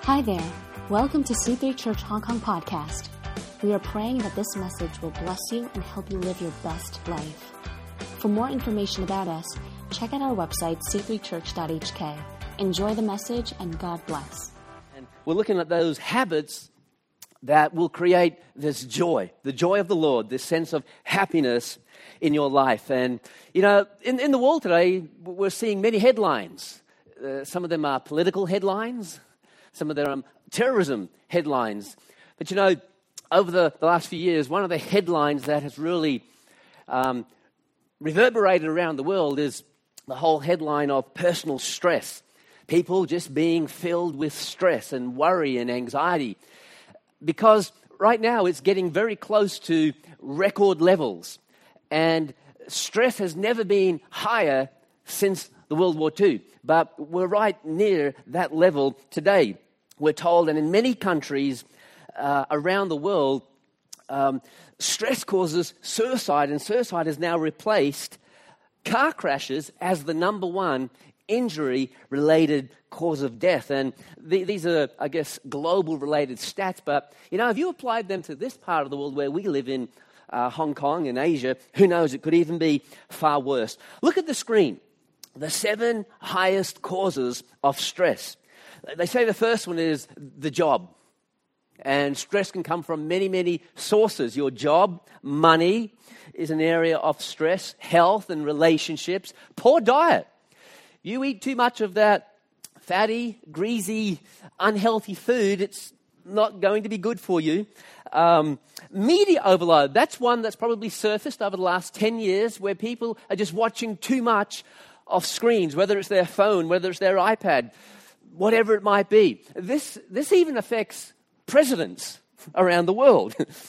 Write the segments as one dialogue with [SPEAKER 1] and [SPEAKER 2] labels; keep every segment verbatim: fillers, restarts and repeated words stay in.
[SPEAKER 1] Hi there. Welcome to C three Church Hong Kong podcast. We are praying that this message will bless you and help you live your best life. For more information about us, check out our website, c three church dot h k. Enjoy the message and God bless.
[SPEAKER 2] And we're looking at those habits that will create this joy, the joy of the Lord, this sense of happiness in your life. And, you know, in, in the world today, we're seeing many headlines. Uh, some of them are political headlines. Some of them are terrorism headlines. But, you know, over the, the last few years, one of the headlines that has really um, reverberated around the world is the whole headline of personal stress. People just being filled with stress and worry and anxiety. Because right now it's getting very close to record levels. And stress has never been higher since the World War Two. But we're right near that level today. We're told, and in many countries uh, around the world, um, stress causes suicide, and suicide has now replaced car crashes as the number one injury-related cause of death. And th- these are, I guess, global-related stats, but, you know, if you applied them to this part of the world where we live in, uh, Hong Kong and Asia, who knows, it could even be far worse. Look at the screen. The seven highest causes of stress. They say the first one is the job. And stress can come from many, many sources. Your job, money is an area of stress, health and relationships, poor diet. You eat too much of that fatty, greasy, unhealthy food, it's not going to be good for you. Um, media overload, that's one that's probably surfaced over the last ten years where people are just watching too much of screens, whether it's their phone, whether it's their iPad, whatever it might be. This this even affects presidents around the world.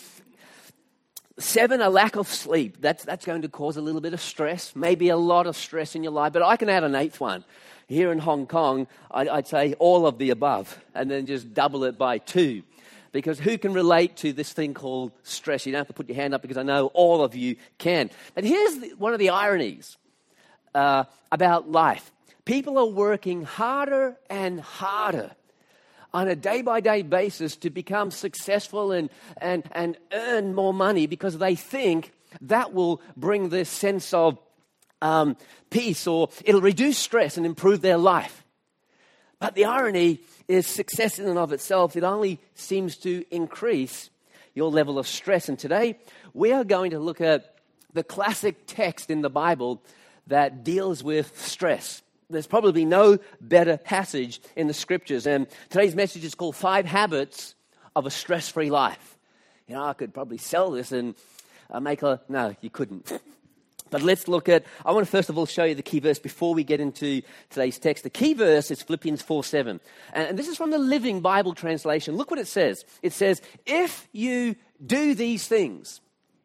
[SPEAKER 2] Seven, a lack of sleep. That's that's going to cause a little bit of stress, maybe a lot of stress in your life. But I can add an eighth one. Here in Hong Kong, I'd, I'd say all of the above, and then just double it by two. Because who can relate to this thing called stress? You don't have to put your hand up because I know all of you can. And here's the, one of the ironies uh, about life. People are working harder and harder on a day-by-day basis to become successful and, and, and earn more money because they think that will bring this sense of um, peace, or it'll reduce stress and improve their life. But the irony is success in and of itself, it only seems to increase your level of stress. And today we are going to look at the classic text in the Bible that deals with stress. There's probably no better passage in the scriptures. And today's message is called Five Habits of a Stress-Free Life. You know, I could probably sell this and uh, make a... No, you couldn't. But let's look at... I want to first of all show you the key verse before we get into today's text. The key verse is Philippians four seven. And, and this is from the Living Bible translation. Look what it says. It says, if you do these things,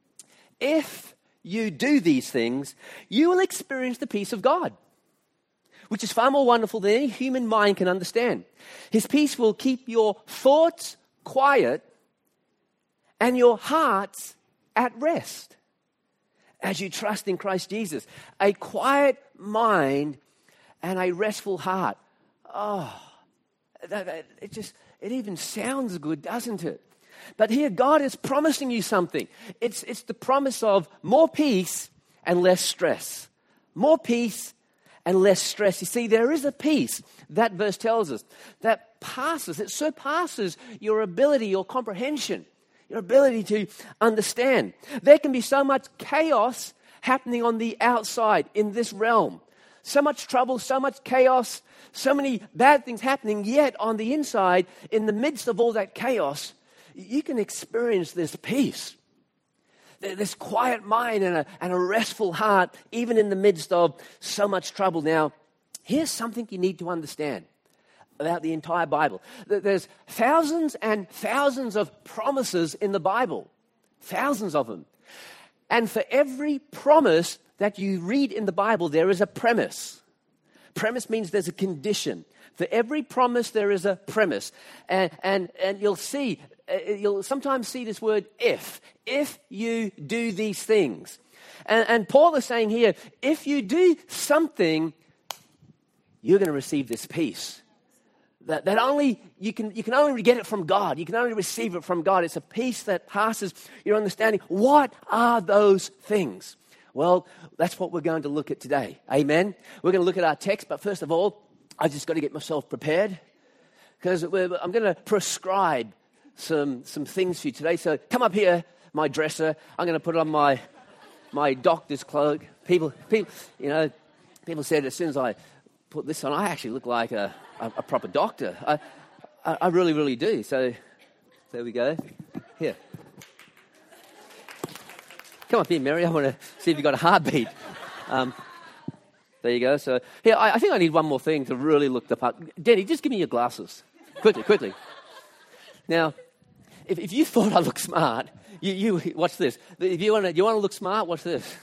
[SPEAKER 2] if you do these things, you will experience the peace of God, which is far more wonderful than any human mind can understand. His peace will keep your thoughts quiet and your hearts at rest as you trust in Christ Jesus. A quiet mind and a restful heart. Oh, that, that, it just, it even sounds good, doesn't it? But here God is promising you something. It's, it's the promise of more peace and less stress. More peace and less stress. You see, there is a peace, that verse tells us, that passes, it surpasses your ability, your comprehension, your ability to understand. There can be so much chaos happening on the outside in this realm. So much trouble, so much chaos, so many bad things happening, yet on the inside, in the midst of all that chaos, you can experience this peace. This quiet mind and a, and a restful heart, even in the midst of so much trouble. Now, here's something you need to understand about the entire Bible. There's thousands and thousands of promises in the Bible. Thousands of them. And for every promise that you read in the Bible, there is a premise. Premise means there's a condition. For every promise, there is a premise. And, and, and you'll see... You'll sometimes see this word if. If you do these things. And, and Paul is saying here, if you do something, you're going to receive this peace. that, that only you can you can only get it from God. You can only receive it from God. It's a peace that passes your understanding. What are those things? Well, that's what we're going to look at today. Amen. We're going to look at our text, but first of all, I just got to get myself prepared because I'm going to prescribe some some things for you today. So come up here, my dresser. I'm going to put on my my doctor's cloak. People, people, you know, people said as soon as I put this on, I actually look like a, a, a proper doctor. I, I, I really, really do. So there we go. Here. Come up here, Mary. I want to see if you've got a heartbeat. Um, there you go. So here, I, I think I need one more thing to really look the part. Denny, just give me your glasses. Quickly, quickly. Now, if, if you thought I looked smart, you, you watch this. If you want to, you want to look smart, watch this.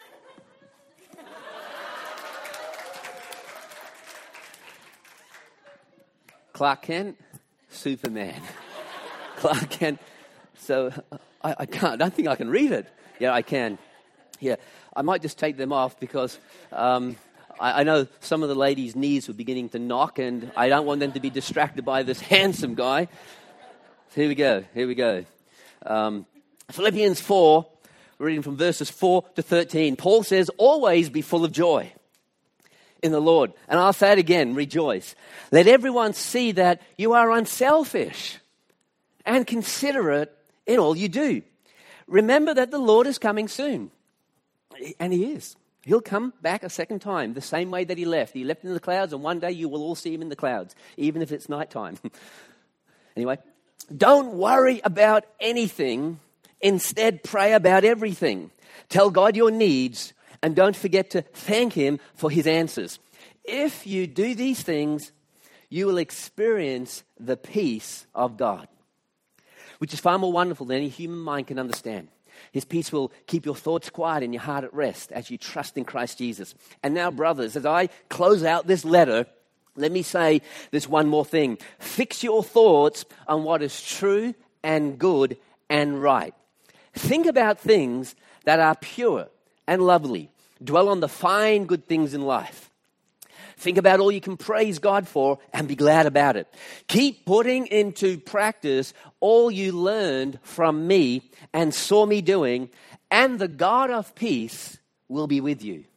[SPEAKER 2] Clark Kent, Superman. Clark Kent. So I, I can't. I don't think I can read it. Yeah, I can. Yeah, I might just take them off because um, I, I know some of the ladies' knees were beginning to knock, and I don't want them to be distracted by this handsome guy. So here we go. Here we go. Um, Philippians four, we're reading from verses four to thirteen. Paul says, "Always be full of joy in the Lord." And I'll say it again, rejoice. Let everyone see that you are unselfish and considerate in all you do. Remember that the Lord is coming soon. And he is. He'll come back a second time, the same way that he left. He left in the clouds, and one day you will all see him in the clouds, even if it's nighttime. Anyway, don't worry about anything. Instead, pray about everything. Tell God your needs, and don't forget to thank him for his answers. If you do these things, you will experience the peace of God, which is far more wonderful than any human mind can understand. His peace will keep your thoughts quiet and your heart at rest as you trust in Christ Jesus. And now, brothers, as I close out this letter, let me say this one more thing. Fix your thoughts on what is true and good and right. Think about things that are pure and lovely. Dwell on the fine, good things in life. Think about all you can praise God for and be glad about it. Keep putting into practice all you learned from me and saw me doing, and the God of peace will be with you.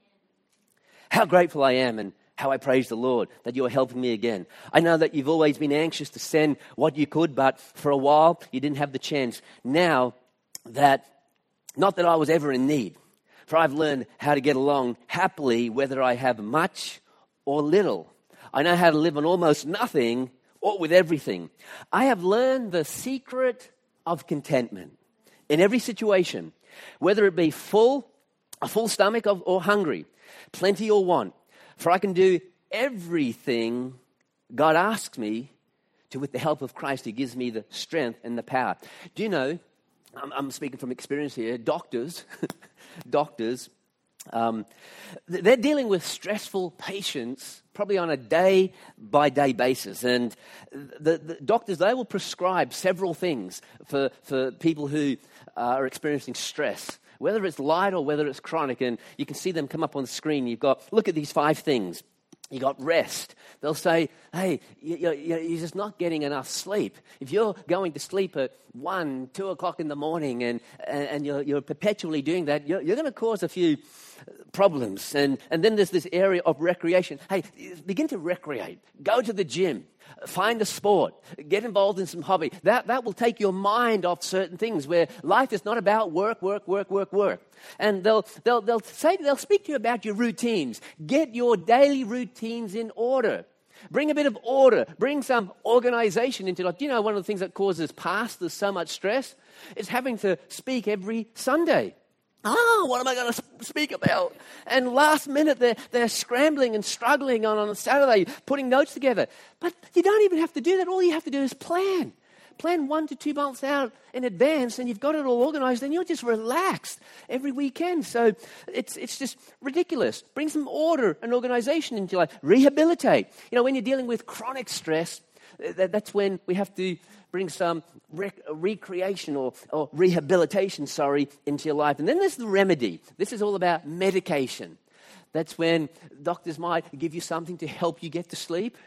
[SPEAKER 2] How grateful I am and how I praise the Lord that you're helping me again. I know that you've always been anxious to send what you could, but for a while you didn't have the chance. Now that, not that I was ever in need, for I've learned how to get along happily whether I have much or little. I know how to live on almost nothing or with everything. I have learned the secret of contentment in every situation, whether it be full, a full stomach of, or hungry, plenty or want. For I can do everything God asks me to with the help of Christ who gives me the strength and the power. Do you know, I'm, I'm speaking from experience here, doctors, doctors, Um, they're dealing with stressful patients probably on a day-by-day basis. And the, the doctors, they will prescribe several things for, for people who uh, are experiencing stress, whether it's light or whether it's chronic. And you can see them come up on the screen. You've got, look at these five things. You got rest. They'll say, hey, you're just not getting enough sleep. If you're going to sleep at one, two o'clock in the morning and, and you're, you're perpetually doing that, you're, you're going to cause a few problems. And, and then there's this area of recreation. Hey, begin to recreate. Go to the gym. Find a sport. Get involved in some hobby. That, that will take your mind off certain things where life is not about work, work, work, work, work. And they'll, they'll, they'll say, they'll speak to you about your routines. Get your daily routines in order. Bring a bit of order. Bring some organization into life. Do you know one of the things that causes pastors so much stress is having to speak every Sunday. Oh, what am I going to speak about? And last minute, they're, they're scrambling and struggling on, on a Saturday, putting notes together. But you don't even have to do that. All you have to do is plan. Plan one to two months out in advance, and you've got it all organized, and you're just relaxed every weekend. So it's it's just ridiculous. Bring some order and organization into your life. Rehabilitate. You know, when you're dealing with chronic stress, that, that's when we have to bring some rec- recreation or, or rehabilitation, sorry, into your life. And then there's the remedy. This is all about medication. That's when doctors might give you something to help you get to sleep,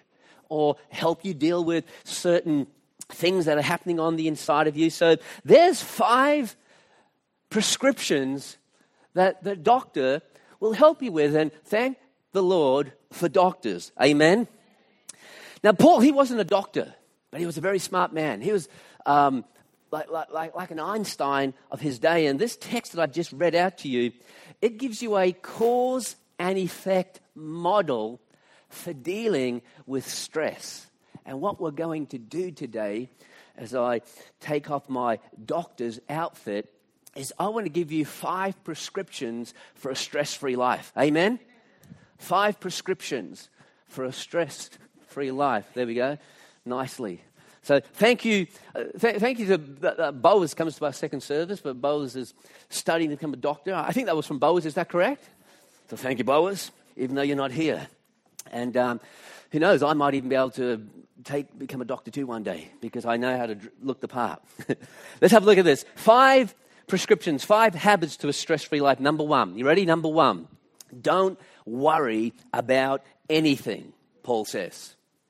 [SPEAKER 2] or help you deal with certain things that are happening on the inside of you. So there's five prescriptions that the doctor will help you with, and thank the Lord for doctors. Amen? Now, Paul, he wasn't a doctor, but he was a very smart man. He was um, like, like, like an Einstein of his day. And this text that I've just read out to you, it gives you a cause and effect model for dealing with stress. And what we're going to do today, as I take off my doctor's outfit, is I want to give you five prescriptions for a stress-free life. Amen? Five prescriptions for a stress-free life. There we go. Nicely. So thank you. Uh, th- thank you to uh, Boaz comes to our second service, but Boaz is studying to become a doctor. I think that was from Boaz. Is that correct? So thank you, Boaz, even though you're not here. And um, who knows, I might even be able to take become a doctor too one day because I know how to dr- look the part. Let's have a look at this. Five prescriptions, five habits to a stress-free life. Number one. You ready? Number one. Don't worry about anything, Paul says.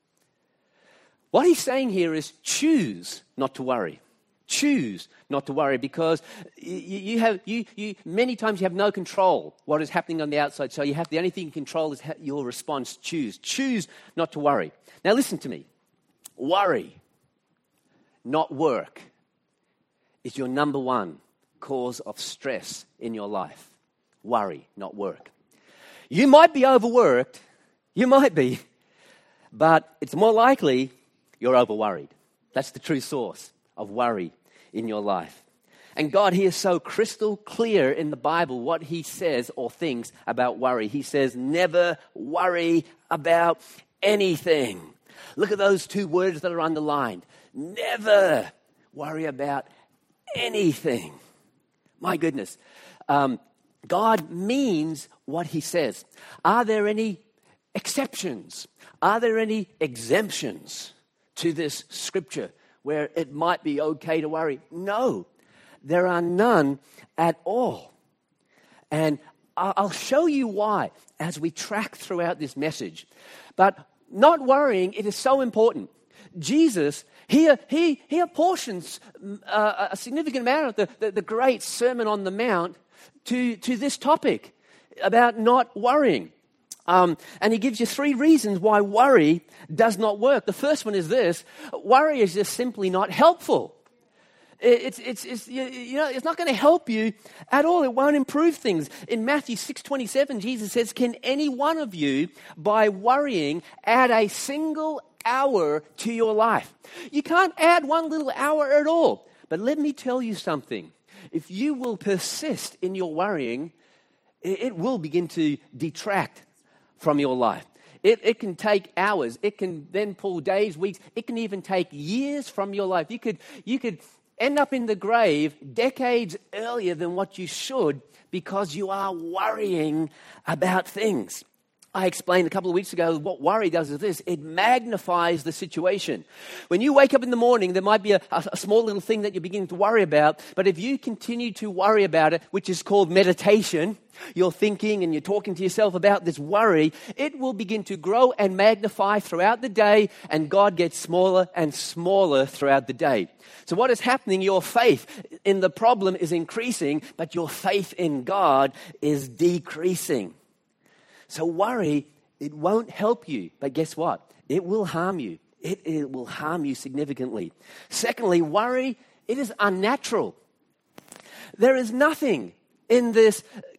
[SPEAKER 2] What he's saying here is choose not to worry. Choose not to worry because you, you have you you many times you have no control what is happening on the outside. So you have the only thing you can control is your response. Choose. Choose not to worry. Now listen to me. Worry, not work, is your number one cause of stress in your life. Worry, not work. You might be overworked, you might be, but it's more likely you're overworried. That's the true source of worry in your life. And God here is so crystal clear in the Bible what he says or thinks about worry. He says, never worry about anything. Look at those two words that are underlined. Never worry about anything. My goodness. Um, God means what he says. Are there any exceptions? Are there any exemptions to this scripture where it might be okay to worry? No, there are none at all. And I'll show you why as we track throughout this message. But not worrying, it is so important. Jesus, he, he, he apportions uh, a significant amount of the, the, the great Sermon on the Mount to, to this topic about not worrying. Um, and he gives you three reasons why worry does not work. The first one is this: worry is just simply not helpful. It's, it's, it's, you know, it's not going to help you at all. It won't improve things. In Matthew six twenty-seven, Jesus says, can any one of you, by worrying, add a single hour to your life? You can't add one little hour at all. But let me tell you something. If you will persist in your worrying, it will begin to detract from your life. It, it can take hours. It can then pull days, weeks. It can even take years from your life. You could, you could end up in the grave decades earlier than what you should because you are worrying about things. I explained a couple of weeks ago what worry does is this: it magnifies the situation. When you wake up in the morning, there might be a, a small little thing that you're beginning to worry about, but if you continue to worry about it, which is called meditation, you're thinking and you're talking to yourself about this worry, it will begin to grow and magnify throughout the day, and God gets smaller and smaller throughout the day. So what is happening? Your faith in the problem is increasing, but your faith in God is decreasing. So worry, it won't help you. But guess what? It will harm you. It, it will harm you significantly. Secondly, worry, it is unnatural. There is nothing in this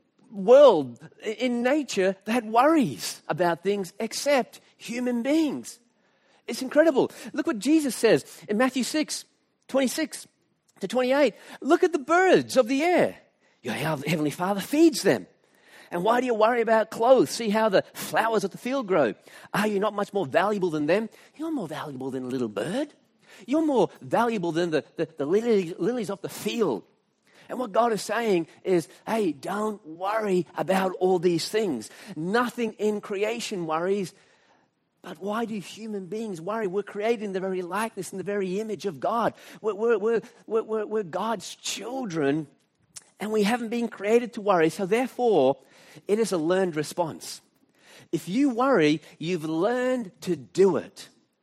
[SPEAKER 2] world, in nature, that worries about things except human beings. It's incredible. Look what Jesus says in Matthew six, twenty-six to twenty-eight. Look at the birds of the air. Your heavenly Father feeds them. And why do you worry about clothes? See how the flowers of the field grow. Are you not much more valuable than them? You're more valuable than a little bird. You're more valuable than the, the, the lilies, lilies of the field. And what God is saying is, hey, don't worry about all these things. Nothing in creation worries. But why do human beings worry? We're created in the very likeness and the very image of God. We're, we're, we're, we're, we're God's children, and we haven't been created to worry. So therefore, it is a learned response. If you worry, you've learned to do it.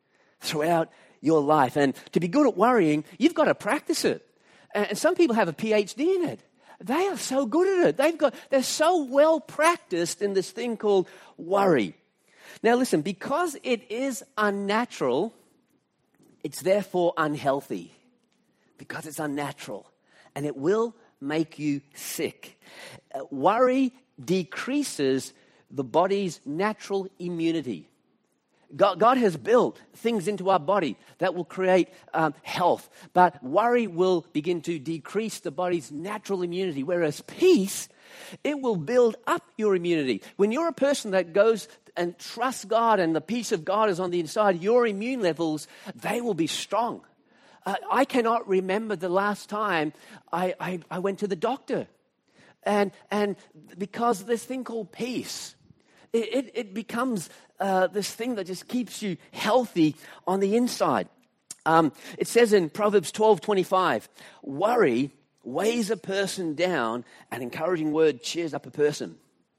[SPEAKER 2] throughout your life. And to be good at worrying, you've got to practice it. And some people have a P H D in it. They are so good at it. They've got, they're so well practiced in this thing called worry. Now listen, because it is unnatural, it's therefore unhealthy. Because it's unnatural. And it will make you sick. Uh, worry decreases the body's natural immunity. God, God has built things into our body that will create um, health. But worry will begin to decrease the body's natural immunity. Whereas peace, it will build up your immunity. When you're a person that goes and trusts God and the peace of God is on the inside, your immune levels, they will be strong. Uh, I cannot remember the last time I, I, I went to the doctor. And, and because of this thing called peace, it, it, it becomes uh, this thing that just keeps you healthy on the inside. Um, it says in Proverbs twelve twenty-five, worry weighs a person down, an encouraging word cheers up a person.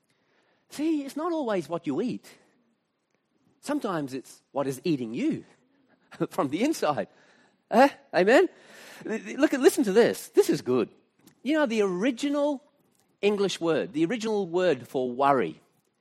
[SPEAKER 2] See, it's not always what you eat. Sometimes it's what is eating you from the inside. Uh, amen? Look, listen to this. This is good. You know, the original English word, the original word for worry,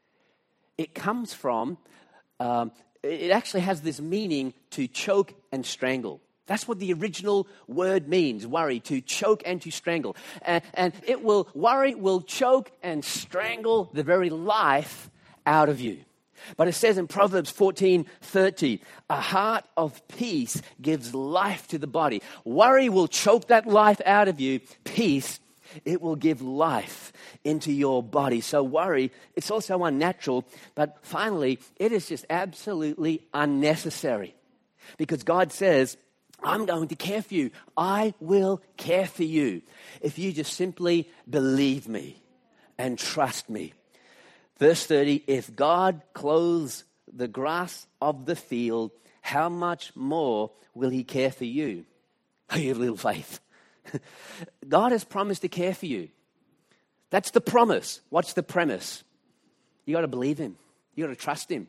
[SPEAKER 2] it comes from, um, it actually has this meaning to choke and strangle. That's what the original word means, worry, to choke and to strangle. And, and it will, worry will choke and strangle the very life out of you. But it says in Proverbs fourteen thirty, a heart of peace gives life to the body. Worry will choke that life out of you. Peace, it will give life into your body. So worry, it's also unnatural. But finally, it is just absolutely unnecessary. Because God says, I'm going to care for you. I will care for you if you just simply believe me and trust me. Verse thirty, if God clothes the grass of the field, how much more will he care for you? Oh, you have little faith. God has promised to care for you. That's the promise. What's the premise? You got to believe him. You got to trust him.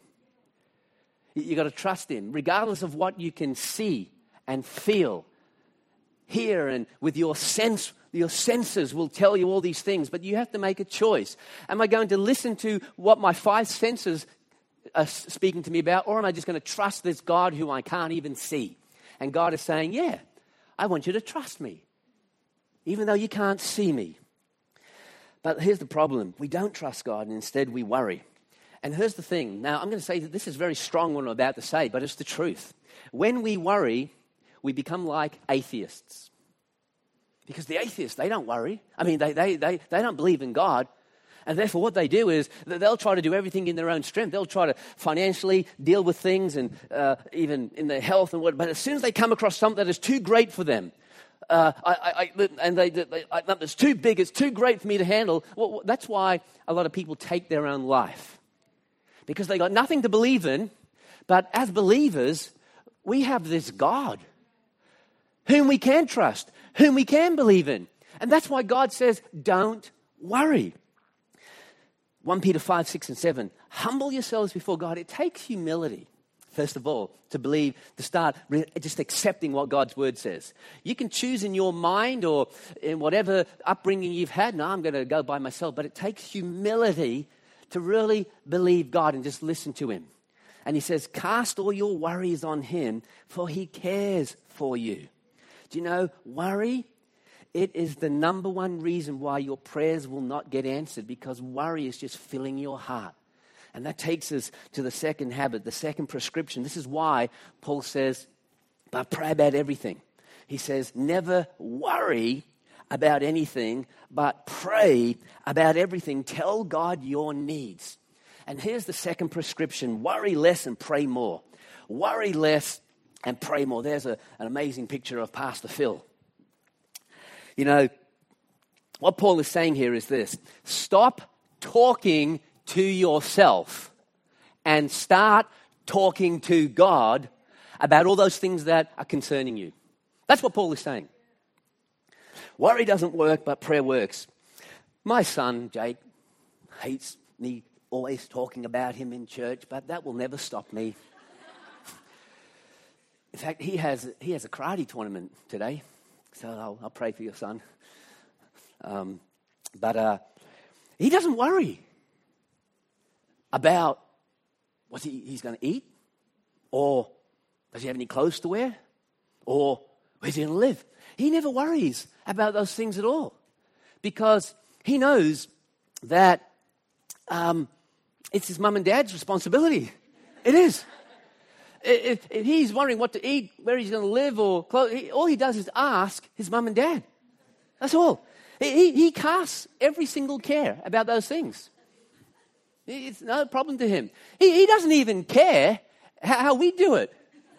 [SPEAKER 2] You got to trust him, regardless of what you can see and feel, hear, and with your sense, your senses will tell you all these things, but you have to make a choice. Am I going to listen to what my five senses are speaking to me about, or am I just going to trust this God who I can't even see? And God is saying, yeah, I want you to trust me, even though you can't see me. But here's the problem. We don't trust God, and instead we worry. And here's the thing. Now, I'm going to say that this is very strong what I'm about to say, but it's the truth. When we worry, we become like atheists. Because the atheists, they don't worry. I mean, they, they, they, they don't believe in God. And therefore what they do is they'll try to do everything in their own strength. They'll try to financially deal with things and uh, even in their health and what. But as soon as they come across something that is too great for them, uh, I, I, and they, they, I, it's too big, it's too great for me to handle. Well, that's why a lot of people take their own life. Because they got nothing to believe in. But as believers, we have this God whom we can trust, whom we can believe in. And that's why God says, don't worry. First Peter five, six, and seven. Humble yourselves before God. It takes humility, first of all, to believe, to start re- just accepting what God's word says. You can choose in your mind or in whatever upbringing you've had, no, I'm going to go by myself. But it takes humility to really believe God and just listen to him. And he says, cast all your worries on him, for he cares for you. Do you know, worry, it is the number one reason why your prayers will not get answered, because worry is just filling your heart. And that takes us to the second habit, the second prescription. This is why Paul says, but pray about everything. He says, never worry about anything, but pray about everything. Tell God your needs. And here's the second prescription. Worry less and pray more. Worry less and pray more. There's a, an amazing picture of Pastor Phil. You know, what Paul is saying here is this. Stop talking to yourself and start talking to God about all those things that are concerning you. That's what Paul is saying. Worry doesn't work, but prayer works. My son, Jake, hates me always talking about him in church, but that will never stop me. In fact, he has he has a karate tournament today, so I'll, I'll pray for your son. Um, but uh, he doesn't worry about what he, he's going to eat, or does he have any clothes to wear, or where's he going to live. He never worries about those things at all, because he knows that um, it's his mum and dad's responsibility. It is. If, if he's wondering what to eat, where he's going to live, or clothes, he, all he does is ask his mum and dad. That's all. He, he casts every single care about those things. It's no problem to him. He, he doesn't even care how, how we do it.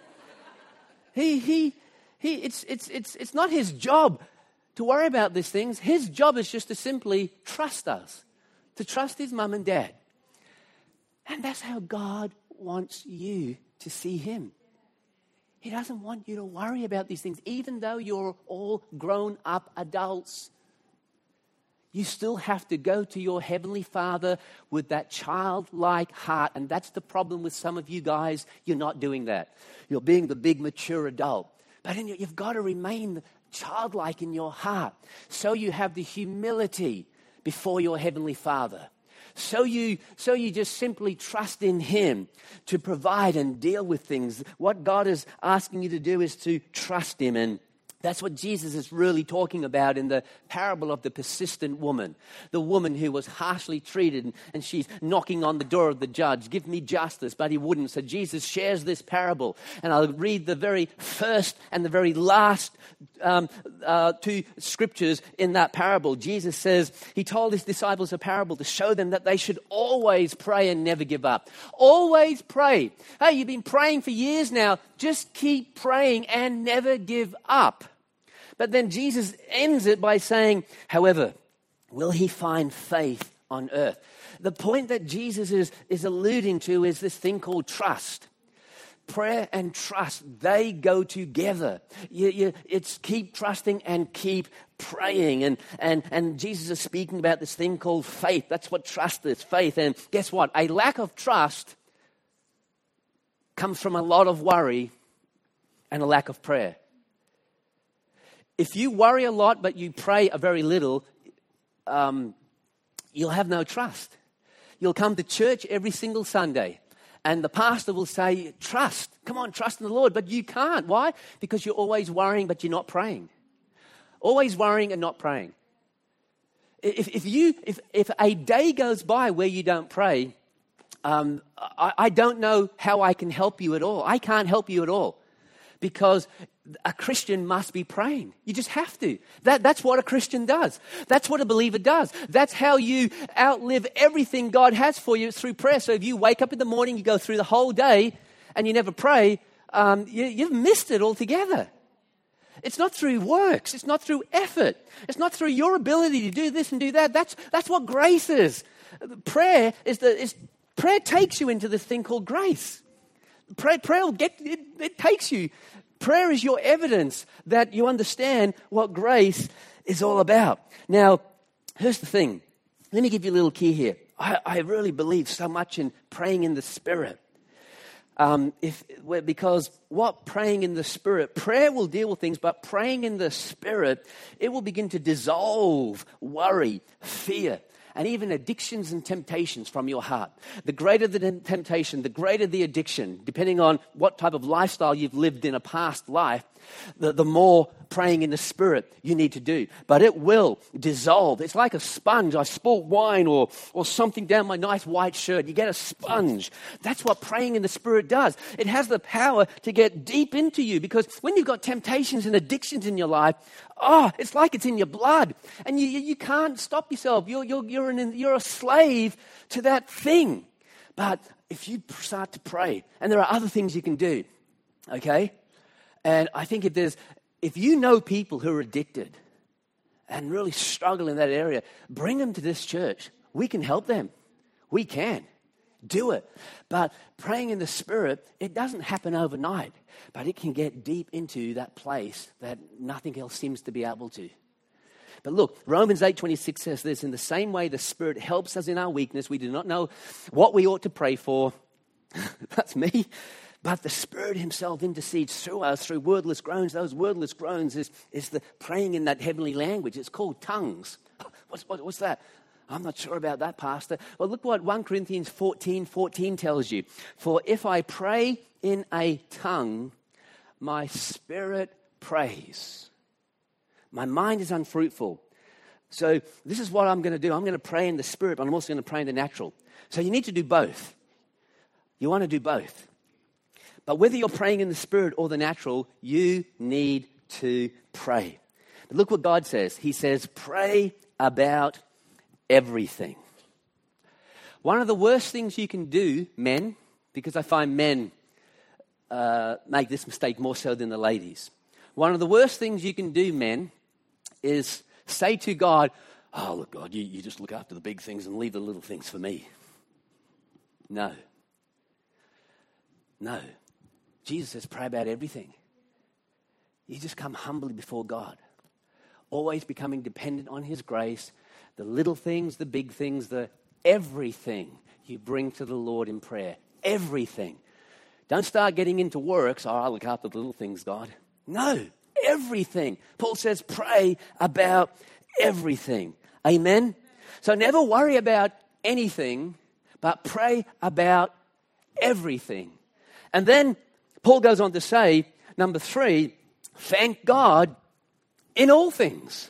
[SPEAKER 2] He, he, he. It's, it's, it's, it's not his job to worry about these things. His job is just to simply trust us, to trust his mum and dad. And that's how God wants you to see him. He doesn't want you to worry about these things, even though you're all grown up adults. You still have to go to your Heavenly Father with that childlike heart. And that's the problem with some of you guys. You're not doing that. You're being the big, mature adult. But in your, you've got to remain childlike in your heart. So you have the humility before your Heavenly Father. So you, so you just simply trust in Him to provide and deal with things. What God is asking you to do is to trust Him. And that's what Jesus is really talking about in the parable of the persistent woman. The woman who was harshly treated, and, and she's knocking on the door of the judge. Give me justice, but he wouldn't. So Jesus shares this parable. And I'll read the very first and the very last um, uh, two scriptures in that parable. Jesus says, he told his disciples a parable to show them that they should always pray and never give up. Always pray. Hey, you've been praying for years now. Just keep praying and never give up. But then Jesus ends it by saying, however, will he find faith on earth? The point that Jesus is, is alluding to is this thing called trust. Prayer and trust, they go together. You, you, it's keep trusting and keep praying. And, and, and Jesus is speaking about this thing called faith. That's what trust is, faith. And guess what? A lack of trust comes from a lot of worry and a lack of prayer. If you worry a lot but you pray a very little, um, you'll have no trust. You'll come to church every single Sunday and the pastor will say, trust, come on, trust in the Lord. But you can't. Why? Because you're always worrying but you're not praying. Always worrying and not praying. If, if, you, if, if a day goes by where you don't pray, um, I, I don't know how I can help you at all. I can't help you at all. Because a Christian must be praying. You just have to. That, that's what a Christian does. That's what a believer does. That's how you outlive everything God has for you through prayer. So if you wake up in the morning, you go through the whole day, and you never pray, um, you, you've missed it altogether. It's not through works. It's not through effort. It's not through your ability to do this and do that. That's, that's what grace is. Prayer is the is prayer takes you into this thing called grace. Prayer, prayer will get, it, it takes you. Prayer is your evidence that you understand what grace is all about. Now, here's the thing. Let me give you a little key here. I, I really believe so much in praying in the Spirit. Um, if because what praying in the Spirit, prayer will deal with things, but praying in the Spirit, it will begin to dissolve worry, fear, and even addictions and temptations from your heart. The greater the temptation, the greater the addiction, depending on what type of lifestyle you've lived in a past life, the, the more praying in the Spirit you need to do. But it will dissolve. It's like a sponge. I spilt wine or, or something down my nice white shirt. You get a sponge. That's what praying in the Spirit does. It has the power to get deep into you, because when you've got temptations and addictions in your life, oh, it's like it's in your blood. And you, you can't stop yourself. You're, you're, you're, an, you're a slave to that thing. But if you start to pray, and there are other things you can do, okay? And I think if there's, if you know people who are addicted and really struggle in that area, bring them to this church. We can help them. We can. Do it. But praying in the Spirit, it doesn't happen overnight, but it can get deep into that place that nothing else seems to be able to. But look, Romans eight twenty-six says this, in the same way the Spirit helps us in our weakness. We do not know what we ought to pray for. That's me. But the Spirit himself intercedes through us through wordless groans. Those wordless groans is, is the praying in that heavenly language. It's called tongues. What's, what, what's that? I'm not sure about that, Pastor. Well, look what First Corinthians fourteen fourteen tells you. For if I pray in a tongue, my spirit prays. My mind is unfruitful. So this is what I'm going to do. I'm going to pray in the spirit, but I'm also going to pray in the natural. So you need to do both. You want to do both. But whether you're praying in the spirit or the natural, you need to pray. But look what God says. He says, pray about everything. One of the worst things you can do, men, because I find men uh, make this mistake more so than the ladies. One of the worst things you can do, men, is say to God, oh, look, God, you, you just look after the big things and leave the little things for me. No. No. Jesus says, pray about everything. You just come humbly before God, always becoming dependent on his grace. The little things, the big things, the everything you bring to the Lord in prayer. Everything. Don't start getting into works. Oh, I'll look after the little things, God. No, everything. Paul says, pray about everything. Amen? So never worry about anything, but pray about everything. And then Paul goes on to say, number three, thank God in all things.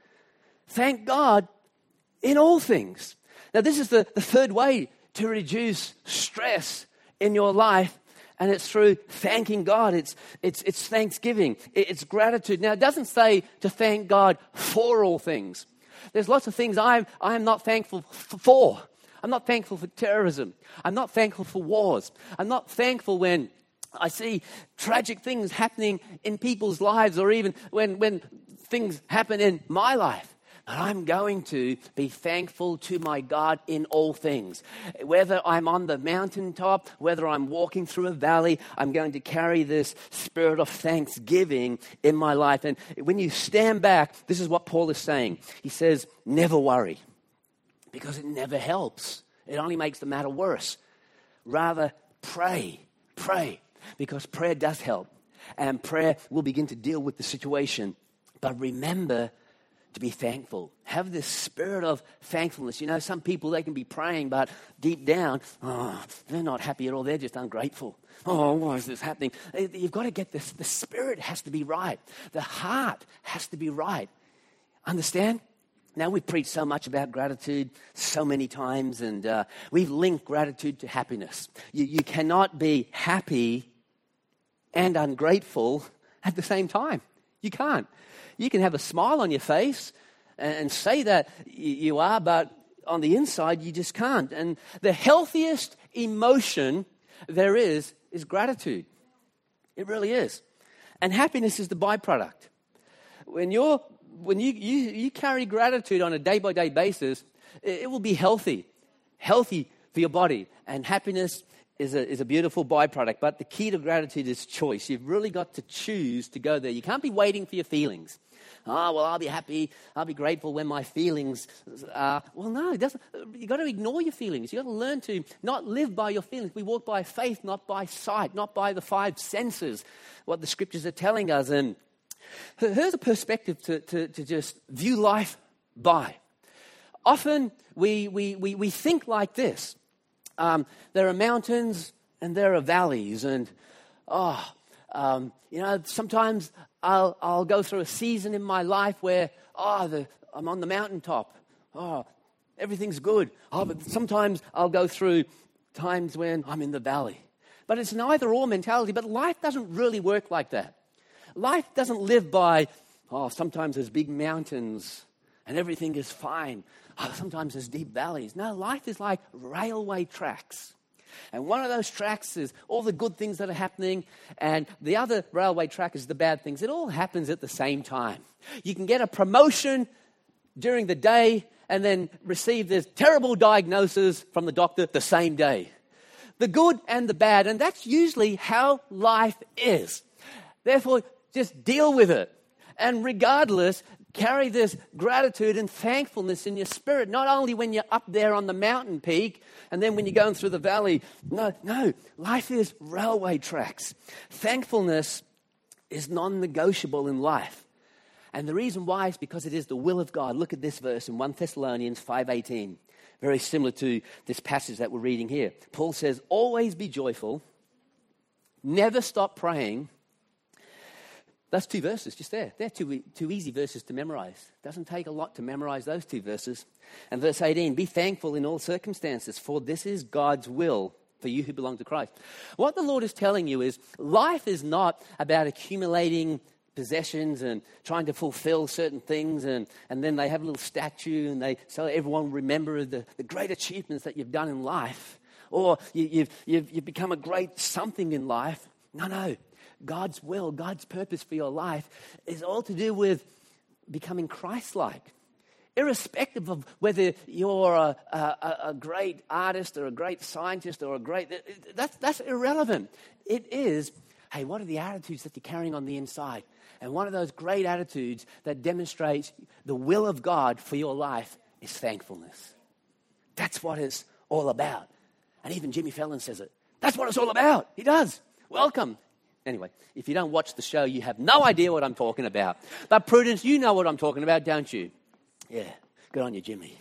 [SPEAKER 2] Thank God in all things. Now, this is the, the third way to reduce stress in your life, and it's through thanking God. It's, it's, it's thanksgiving. It's gratitude. Now, it doesn't say to thank God for all things. There's lots of things I'm, I'm not thankful f- for. I'm not thankful for terrorism. I'm not thankful for wars. I'm not thankful when I see tragic things happening in people's lives, or even when, when things happen in my life. But I'm going to be thankful to my God in all things. Whether I'm on the mountaintop, whether I'm walking through a valley, I'm going to carry this spirit of thanksgiving in my life. And when you stand back, this is what Paul is saying. He says, never worry, because it never helps. It only makes the matter worse. Rather, pray, pray, because prayer does help. And prayer will begin to deal with the situation. But remember to be thankful. Have this spirit of thankfulness. You know, some people, they can be praying, but deep down, oh, they're not happy at all. They're just ungrateful. Oh, why is this happening? You've got to get this. The spirit has to be right. The heart has to be right. Understand? Now, we've preached so much about gratitude so many times, and uh, we've linked gratitude to happiness. You, you cannot be happy and ungrateful at the same time. You can't. You can have a smile on your face and, and say that you are, but on the inside, you just can't. And the healthiest emotion there is is gratitude. It really is. And happiness is the byproduct. When you're When you, you, you carry gratitude on a day-by-day basis, it, it will be healthy, healthy for your body. And happiness is a, is a beautiful byproduct. But the key to gratitude is choice. You've really got to choose to go there. You can't be waiting for your feelings. Oh, well, I'll be happy, I'll be grateful when my feelings are... Well, no, it doesn't. You've got to ignore your feelings. You've got to learn to not live by your feelings. We walk by faith, not by sight, not by the five senses, what the scriptures are telling us. And here's a perspective to, to, to just view life by. Often we, we, we, we think like this. Um, there are mountains and there are valleys. And, oh, um, you know, sometimes I'll, I'll go through a season in my life where, oh, the, I'm on the mountaintop. Oh, everything's good. Oh, but sometimes I'll go through times when I'm in the valley. But it's an either-or mentality. But life doesn't really work like that. Life doesn't live by, oh, sometimes there's big mountains and everything is fine. Oh, sometimes there's deep valleys. No, life is like railway tracks. And one of those tracks is all the good things that are happening, and the other railway track is the bad things. It all happens at the same time. You can get a promotion during the day and then receive this terrible diagnosis from the doctor the same day. The good and the bad, and that's usually how life is. Therefore, just deal with it And regardless, carry this gratitude and thankfulness in your spirit, not only when you're up there on the mountain peak and then when you're going through the valley. No, no, life is railway tracks. Thankfulness is non-negotiable in life. And the reason why is because it is the will of God. Look at this verse in First Thessalonians five eighteen, very similar to this passage that we're reading here. Paul says, always be joyful, never stop praying. That's two verses just there. They're two, two easy verses to memorize. Doesn't take a lot to memorize those two verses. And verse eighteen, be thankful in all circumstances, for this is God's will for you who belong to Christ. What the Lord is telling you is life is not about accumulating possessions and trying to fulfill certain things, and, and then they have a little statue and they so everyone remember the, the great achievements that you've done in life, or you, you've, you've, you've become a great something in life. No, no. God's will, God's purpose for your life is all to do with becoming Christ-like. Irrespective of whether you're a, a, a great artist or a great scientist or a great... That's, that's irrelevant. It is, hey, what are the attitudes that you're carrying on the inside? And one of those great attitudes that demonstrates the will of God for your life is thankfulness. That's what it's all about. And even Jimmy Fallon says it. That's what it's all about. He does. Welcome. Anyway, if you don't watch the show, you have no idea what I'm talking about. But Prudence, you know what I'm talking about, don't you? Yeah, good on you, Jimmy.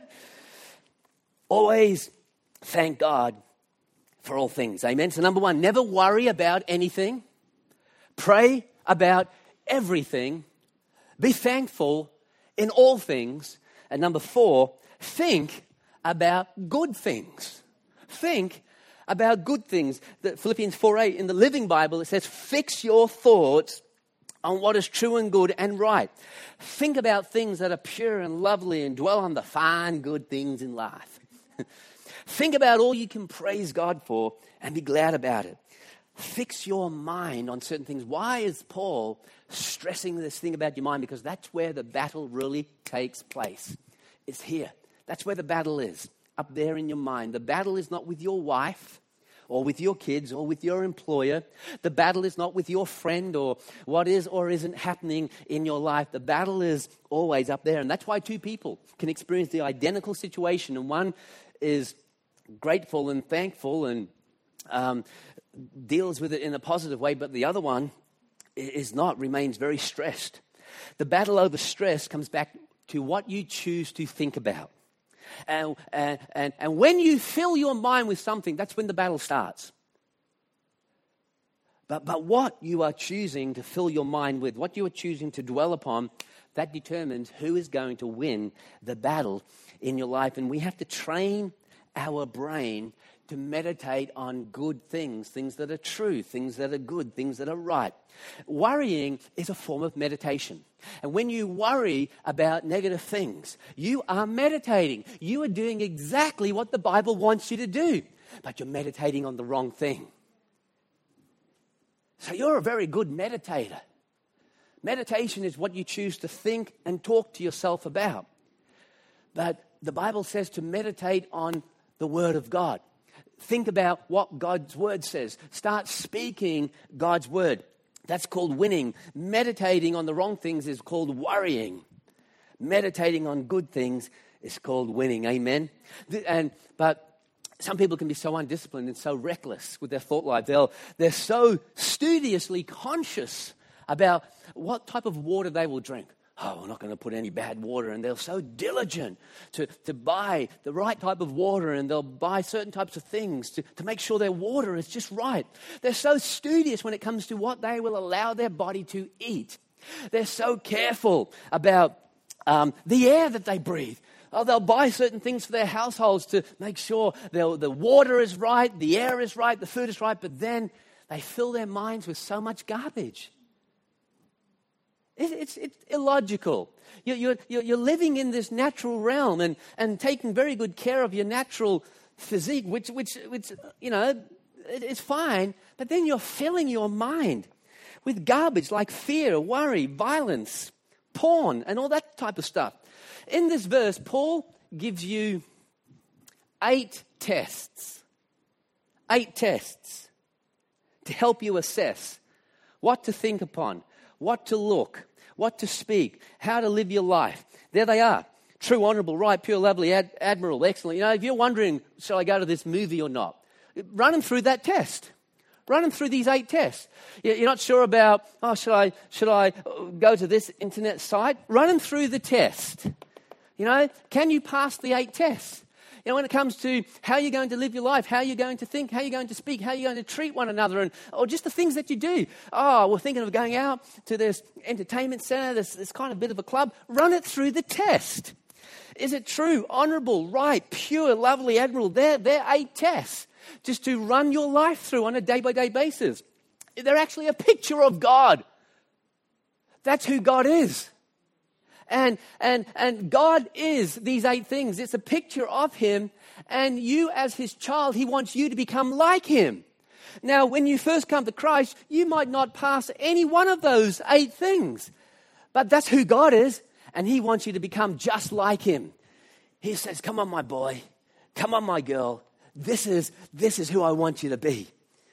[SPEAKER 2] Always thank God for all things. Amen. So number one, never worry about anything. Pray about everything. Be thankful in all things. And number four, think about good things. Think about good things. The Philippians four eight in the Living Bible, it says, fix your thoughts on what is true and good and right. Think about things that are pure and lovely and dwell on the fine, good things in life. Think about all you can praise God for and be glad about it. Fix your mind on certain things. Why is Paul stressing this thing about your mind? Because that's where the battle really takes place. It's here. That's where the battle is. Up there in your mind. The battle is not with your wife or with your kids or with your employer. The battle is not with your friend or what is or isn't happening in your life. The battle is always up there. And that's why two people can experience the identical situation. And one is grateful and thankful and um, deals with it in a positive way, but the other one is not, remains very stressed. The battle over stress comes back to what you choose to think about. And, and, and, and when you fill your mind with something, that's when the battle starts. But, but what you are choosing to fill your mind with, what you are choosing to dwell upon, that determines who is going to win the battle in your life. And we have to train our brain to meditate on good things, things that are true, things that are good, things that are right. Worrying is a form of meditation. And when you worry about negative things, you are meditating. You are doing exactly what the Bible wants you to do, but you're meditating on the wrong thing. So you're a very good meditator. Meditation is what you choose to think and talk to yourself about. But the Bible says to meditate on the Word of God. Think about what God's Word says. Start speaking God's Word. That's called winning. Meditating on the wrong things is called worrying. Meditating on good things is called winning. Amen? And but some people can be so undisciplined and so reckless with their thought life. They'll, they're so studiously conscious about what type of water they will drink. Oh, we're not going to put any bad water. And they're so diligent to, to buy the right type of water, and they'll buy certain types of things to, to make sure their water is just right. They're so studious when it comes to what they will allow their body to eat. They're so careful about um, the air that they breathe. Oh, they'll buy certain things for their households to make sure the water is right, the air is right, the food is right, but then they fill their minds with so much garbage. It's, it's illogical. You're, you're, you're living in this natural realm and, and taking very good care of your natural physique, which, which, which you know, it's fine. But then you're filling your mind with garbage like fear, worry, violence, porn, and all that type of stuff. In this verse, Paul gives you eight tests, eight tests to help you assess what to think upon, what to look, what to speak, how to live your life. There they are. True, honourable, right, pure, lovely, ad- admirable, excellent. You know, if you're wondering, shall I go to this movie or not? Run them through that test. Run them through these eight tests. You're not sure about, oh, should I, should I go to this internet site? Run them through the test. You know, can you pass the eight tests? You know, when it comes to how you're going to live your life, how you're going to think, how you're going to speak, how you're going to treat one another, and or just the things that you do. Oh, we're thinking of going out to this entertainment centre, this, this kind of bit of a club. Run it through the test. Is it true, honourable, right, pure, lovely, admirable? They're, they're eight tests just to run your life through on a day-by-day basis. They're actually a picture of God. That's who God is. And, and, and God is these eight things. It's a picture of him. And you as his child, he wants you to become like him. Now, when you first come to Christ, you might not pass any one of those eight things. But that's who God is. And he wants you to become just like him. He says, come on, my boy. Come on, my girl. This is, this is who I want you to be.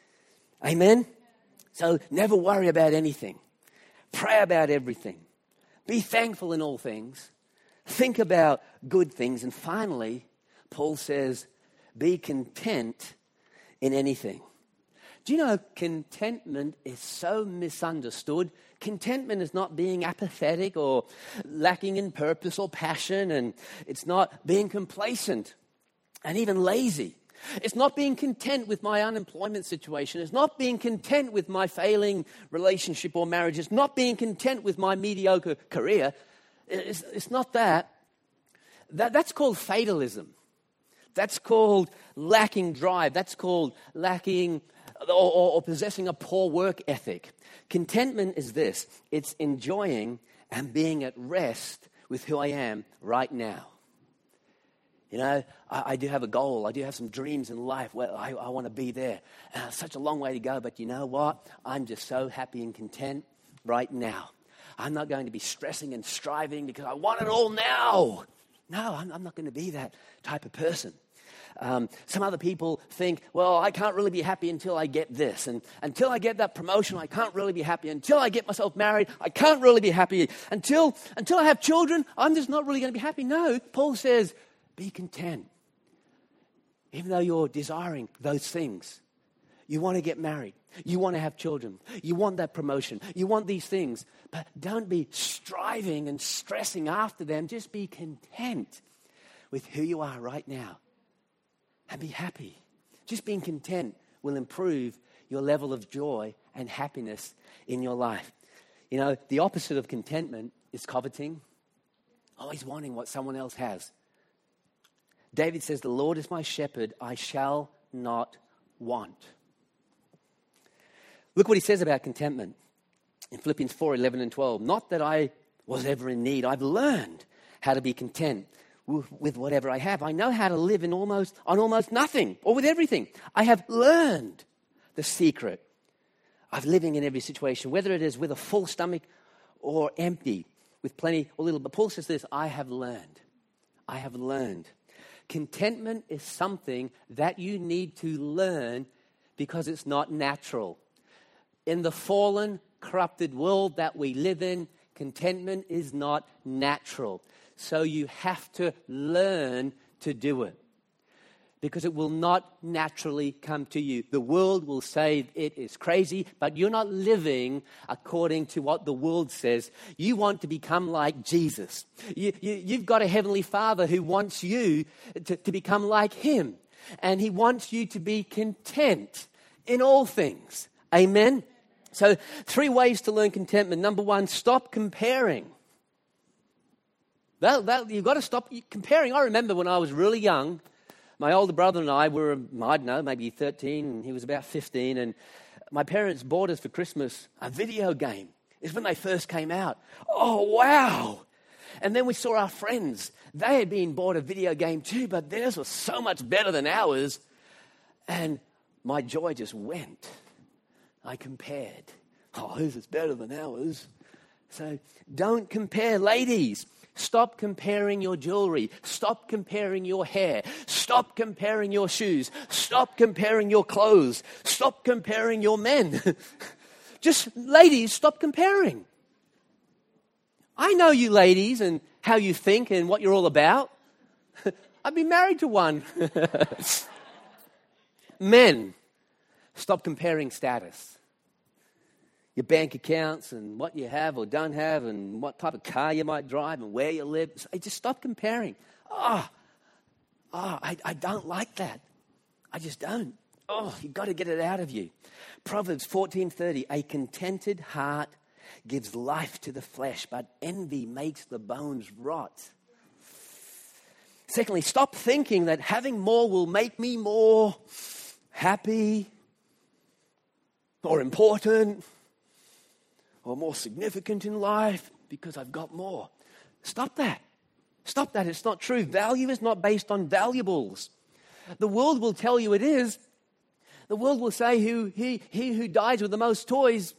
[SPEAKER 2] Amen? So never worry about anything. Pray about everything. Be thankful in all things. Think about good things. And finally, Paul says, be content in anything. Do you know contentment is so misunderstood? Contentment is not being apathetic or lacking in purpose or passion, and it's not being complacent and even lazy. It's not being content with my unemployment situation. It's not being content with my failing relationship or marriage. It's not being content with my mediocre career. It's, it's not that. that. That's called fatalism. That's called lacking drive. That's called lacking or, or, or possessing a poor work ethic. Contentment is this. It's enjoying and being at rest with who I am right now. You know, I, I do have a goal. I do have some dreams in life where I, I want to be there. Uh, such a long way to go, but you know what? I'm just so happy and content right now. I'm not going to be stressing and striving because I want it all now. No, I'm, I'm not going to be that type of person. Um, some other people think, well, I can't really be happy until I get this. And until I get that promotion, I can't really be happy. Until I get myself married, I can't really be happy. Until, until I have children, I'm just not really going to be happy. No, Paul says, be content. Even though you're desiring those things. You want to get married. You want to have children. You want that promotion. You want these things. But don't be striving and stressing after them. Just be content with who you are right now. And be happy. Just being content will improve your level of joy and happiness in your life. You know, the opposite of contentment is coveting. Always wanting what someone else has. David says, the Lord is my shepherd, I shall not want. Look what he says about contentment in Philippians four, eleven and twelve. Not that I was ever in need. I've learned how to be content with, with whatever I have. I know how to live in almost on almost nothing or with everything. I have learned the secret of living in every situation, whether it is with a full stomach or empty, with plenty or little. But Paul says this, I have learned. I have learned. Contentment is something that you need to learn because it's not natural. In the fallen, corrupted world that we live in, contentment is not natural. So you have to learn to do it because it will not naturally come to you. The world will say it is crazy, but you're not living according to what the world says. You want to become like Jesus. You, you, you've got a heavenly Father who wants you to, to become like him. And he wants you to be content in all things. Amen? So three ways to learn contentment. Number one, stop comparing. That, that, you've got to stop comparing. I remember when I was really young, my older brother and I were, I don't know, maybe thirteen, and he was about fifteen, and my parents bought us for Christmas a video game. It's when they first came out. Oh, wow. And then we saw our friends. They had been bought a video game too, but theirs was so much better than ours. And my joy just went. I compared. Oh, whose is better than ours? So don't compare, ladies. Stop comparing your jewelry. Stop comparing your hair. Stop comparing your shoes. Stop comparing your clothes. Stop comparing your men. Just, ladies, stop comparing. I know you ladies and how you think and what you're all about. I've been married to one. Men, stop comparing status. Your bank accounts and what you have or don't have and what type of car you might drive and where you live. Just stop comparing. Oh, oh I, I don't like that. I just don't. Oh, you've got to get it out of you. Proverbs fourteen thirty, a contented heart gives life to the flesh, but envy makes the bones rot. Secondly, stop thinking that having more will make me more happy or important or more significant in life because I've got more. Stop that. Stop that. It's not true. Value is not based on valuables. The world will tell you it is. The world will say who he, he who dies with the most toys.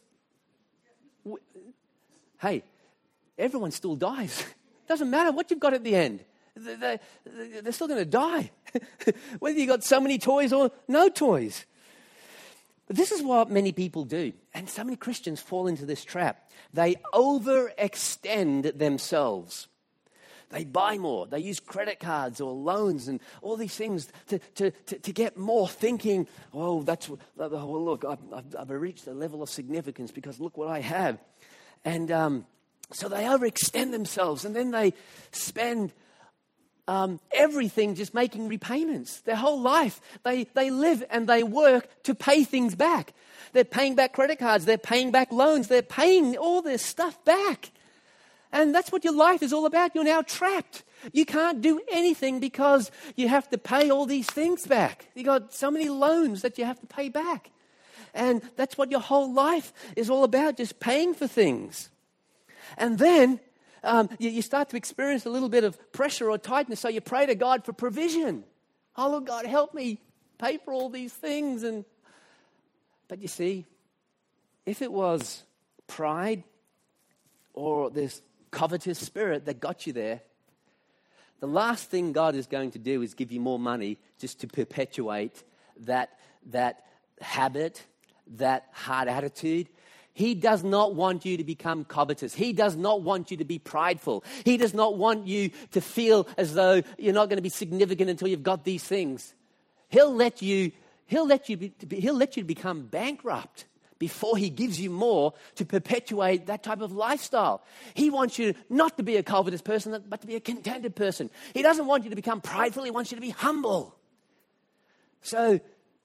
[SPEAKER 2] Hey, everyone still dies. Doesn't matter what you've got at the end. They're, they're still going to die. Whether you got so many toys or no toys. But this is what many people do. And so many Christians fall into this trap. They overextend themselves. They buy more. They use credit cards or loans and all these things to, to, to, to get more, thinking, oh, that's, well, look, I've, I've, I've reached a level of significance because look what I have. And um, so they overextend themselves and then they spend um, everything just making repayments. Their whole life, they, they live and they work to pay things back. They're paying back credit cards. They're paying back loans. They're paying all this stuff back. And that's what your life is all about. You're now trapped. You can't do anything because you have to pay all these things back. You got so many loans that you have to pay back. And that's what your whole life is all about, just paying for things. And then um, you, you start to experience a little bit of pressure or tightness, so you pray to God for provision. Oh, Lord God, help me pay for all these things. And But you see, if it was pride or this covetous spirit that got you there, the last thing God is going to do is give you more money just to perpetuate that, that habit, that hard attitude. He does not want you to become covetous. He does not want you to be prideful. He does not want you to feel as though you're not going to be significant until you've got these things. He'll let you, he'll let you, be, he'll let you become bankrupt before he gives you more to perpetuate that type of lifestyle. He wants you not to be a covetous person, but to be a contented person. He doesn't want you to become prideful. He wants you to be humble. So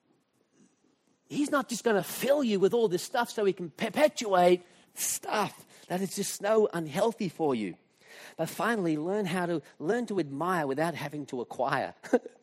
[SPEAKER 2] he's not just going to fill you with all this stuff so he can perpetuate stuff that is just so unhealthy for you. But finally, learn how to learn to admire without having to acquire.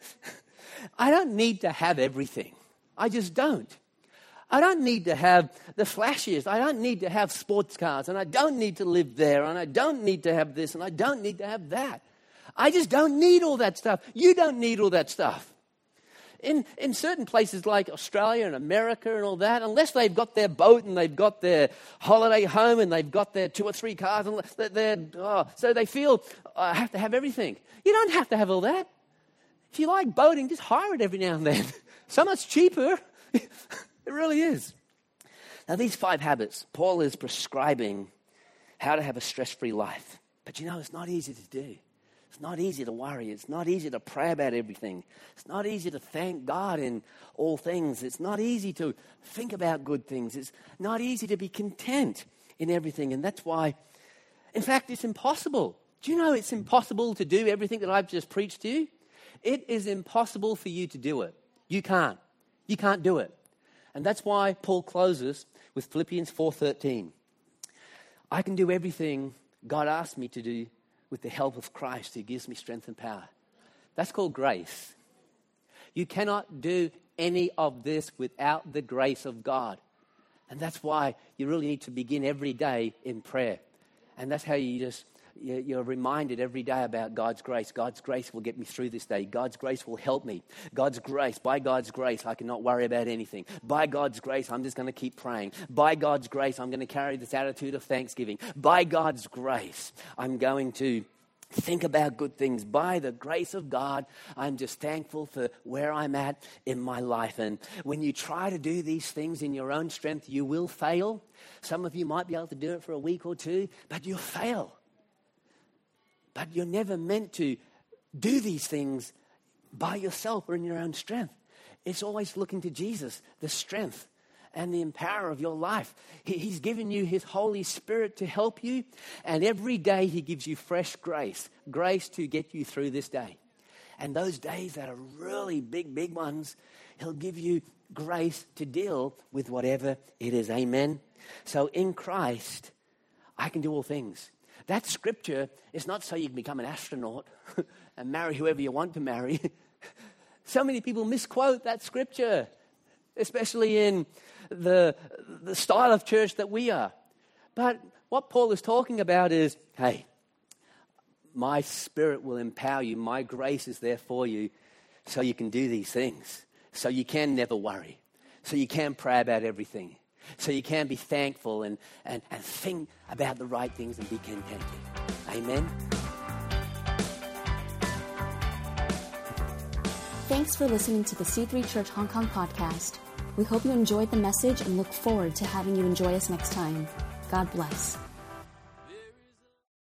[SPEAKER 2] I don't need to have everything. I just don't. I don't need to have the flashiest. I don't need to have sports cars, and I don't need to live there, and I don't need to have this, and I don't need to have that. I just don't need all that stuff. You don't need all that stuff. In in certain places like Australia and America and all that, unless they've got their boat and they've got their holiday home and they've got their two or three cars, and they're, they're, oh, so they feel, oh, I have to have everything. You don't have to have all that. If you like boating, just hire it every now and then. So much cheaper. It really is. Now, these five habits, Paul is prescribing how to have a stress-free life. But you know, it's not easy to do. It's not easy to worry. It's not easy to pray about everything. It's not easy to thank God in all things. It's not easy to think about good things. It's not easy to be content in everything. And that's why, in fact, it's impossible. Do you know it's impossible to do everything that I've just preached to you? It is impossible for you to do it. You can't. You can't do it. And that's why Paul closes with Philippians four thirteen. I can do everything God asked me to do with the help of Christ who gives me strength and power. That's called grace. You cannot do any of this without the grace of God. And that's why you really need to begin every day in prayer. And that's how you just, you're reminded every day about God's grace. God's grace will get me through this day. God's grace will help me. God's grace, by God's grace, I cannot worry about anything. By God's grace, I'm just going to keep praying. By God's grace, I'm going to carry this attitude of thanksgiving. By God's grace, I'm going to Think about good things. By the grace of God, I'm just thankful for where I'm at in my life. And when you try to do these things in your own strength, you will fail. Some of you might be able to do it for a week or two, but you'll fail. But you're never meant to do these things by yourself or in your own strength. It's always looking to Jesus, the strength and the empower of your life. He, he's given you his Holy Spirit to help you, and every day he gives you fresh grace, grace to get you through this day. And those days that are really big, big ones, he'll give you grace to deal with whatever it is. Amen? So in Christ, I can do all things. That scripture is not so you can become an astronaut and marry whoever you want to marry. So many people misquote that scripture, especially in the, the style of church that we are. But what Paul is talking about is, hey, my Spirit will empower you. My grace is there for you so you can do these things. So you can never worry. So you can pray about everything. So you can be thankful and, and, and think about the right things and be contented. Amen.
[SPEAKER 1] Thanks for listening to the C three Church Hong Kong podcast. We hope you enjoyed the message and look forward to having you enjoy us next time. God bless.